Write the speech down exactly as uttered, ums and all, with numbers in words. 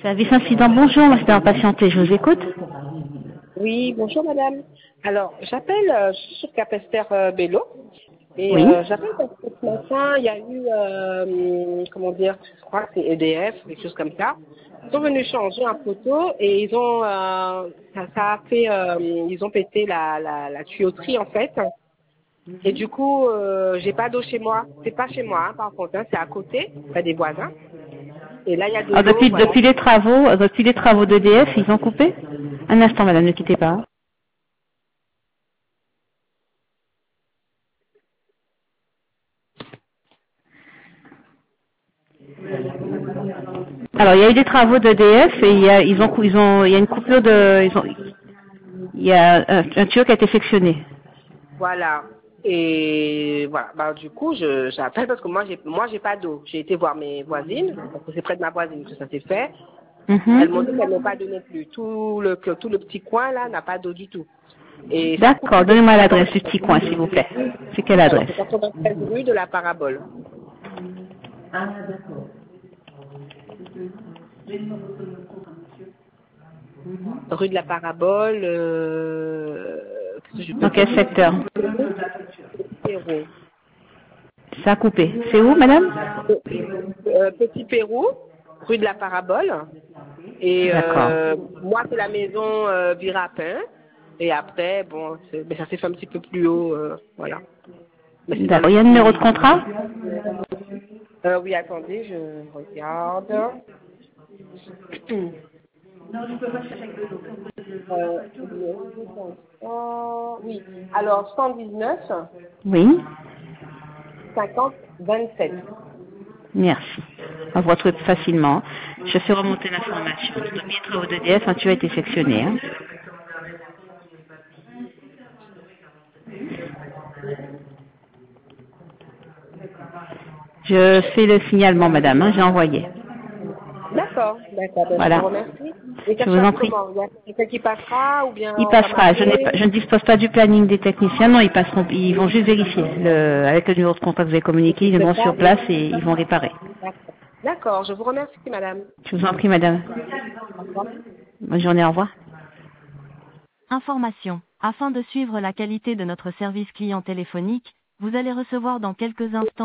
Service incident, bonjour, merci d'avoir patienté, je vous écoute. Oui, bonjour madame. Alors, j'appelle, euh, je suis sur Capester euh, Bello. Et Oui. euh, j'appelle parce que ce matin, il y a eu, euh, comment dire, je crois que c'est E D F, quelque chose comme ça. Ils sont venus changer un poteau et ils ont, euh, ça, ça a fait, euh, ils ont pété la, la, la tuyauterie en fait. Et du coup, euh, j'ai pas d'eau chez moi. C'est pas chez moi, hein, par contre, hein, c'est à côté, près des voisins. Et là, il y a de Alors, l'eau, depuis, voilà. depuis les travaux, euh, depuis les travaux d'E D F, ils ont coupé? Un instant, madame, ne quittez pas. Alors, il y a eu des travaux d'E D F et il y a, ils ont, cou- ils ont, il y a une coupure de, ils ont, il y a un, un tuyau qui a été sectionné. Voilà. Et voilà. Bah, du coup, je, j'appelle parce que moi, j'ai, moi, j'ai pas d'eau. J'ai été voir mes voisines, parce que c'est près de ma voisine que ça s'est fait. Elles m'ont dit Mhm. qu'elles n'ont pas donné plus. Tout le, que tout le petit coin, là, n'a pas d'eau du tout. Et ça coupe D'accord, tous les donnez-moi jours. l'adresse du petit coin, s'il vous plaît. C'est quelle Alors, adresse? c'est quatre-vingt-treize rue de la Parabole. Rue de la Parabole, euh, qu'est-ce que je peux Dans dire quel d'autre? secteur? Petit Pérou. Ça a coupé. C'est où, madame? Euh, Petit Pérou, rue de la Parabole. Et D'accord. euh, moi, c'est la maison euh, Virapin. Et après, bon, c'est- mais ça s'est fait un petit peu plus haut, euh, voilà. Mais c'est dans le D'accord. Il y a un numéro de petit... contrat? Euh, oui, attendez, je regarde. euh, oui, alors cent dix-neuf, Oui. cinquante, vingt-sept. Merci. On vous retrouve facilement. Je fais remonter l'information. Depuis les travaux d'E D F, un tuyau a été sectionné. Hein. Je fais le signalement, madame. Hein, j'ai envoyé. D'accord, d'accord, ben, je vous Voilà. remercie. Et ça Je se vous passe en prie. comment? Il y a quelqu'un qui passera ou bien Il on va passera. Je, n'ai pas- m'appeler? je ne dispose pas du planning des techniciens. Non, ils passeront. Ils vont juste vérifier. Le, avec le numéro de contrat que vous avez communiqué, ils C'est viendront ça? sur place et ils vont réparer. D'accord. D'accord, je vous remercie, madame. Je vous en prie, madame. Au revoir. Bonne journée. Au revoir. Information. Afin de suivre la qualité de notre service client téléphonique, vous allez recevoir dans quelques instants